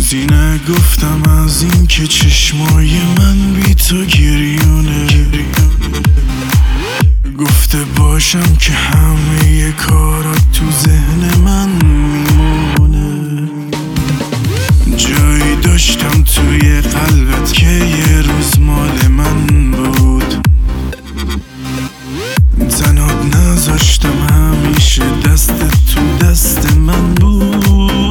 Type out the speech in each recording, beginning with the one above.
چیزی نگفتم از این که چشمای من بی تو گریونه. گفته باشم که همه کارات تو ذهن من میمونه. جایی داشتم توی قلبت که یه روز مال من بود. تنهات نذاشتم، همیشه دستت تو دست من بود.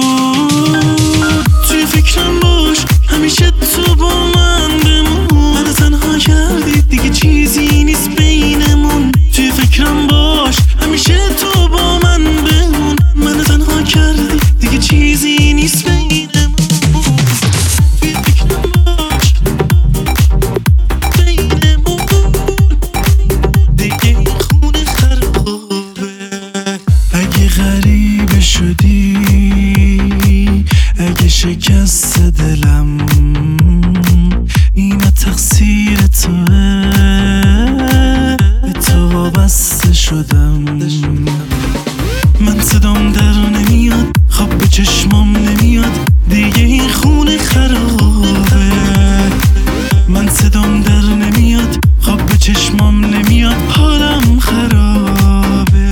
توی فکرم باش، همیشه تو با من بمون. منو تنها کردی، دیگه چیزی نیست بینمون. توی فکرم باش، همیشه تو با من بمون. منو تنها کردی، دیگه چیزی نیست بینمون. توی فکرم باش، بینمون دیگه خونه خرابه. اگه غریبه شدی، اگه شکست دلم، اینا تقصیر توه. به تو وابسته شدم. من صدام در نمیاد، خواب به چشمام نمیاد، دیگه این خونه خرابه. من صدام در نمیاد، خواب به چشمام نمیاد، حالم خرابه.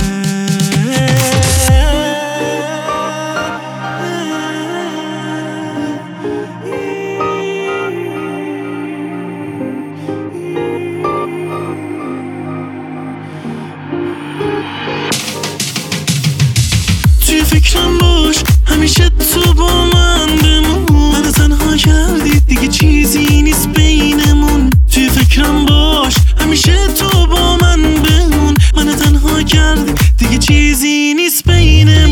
توی فکرم باش، همیشه تو با من بمون. منو تنها کردی، دیگه چیزی نیست بینمون. توی فکرم باش، همیشه تو با من بمون. منو تنها کردی، دیگه چیزی نیست بینمون.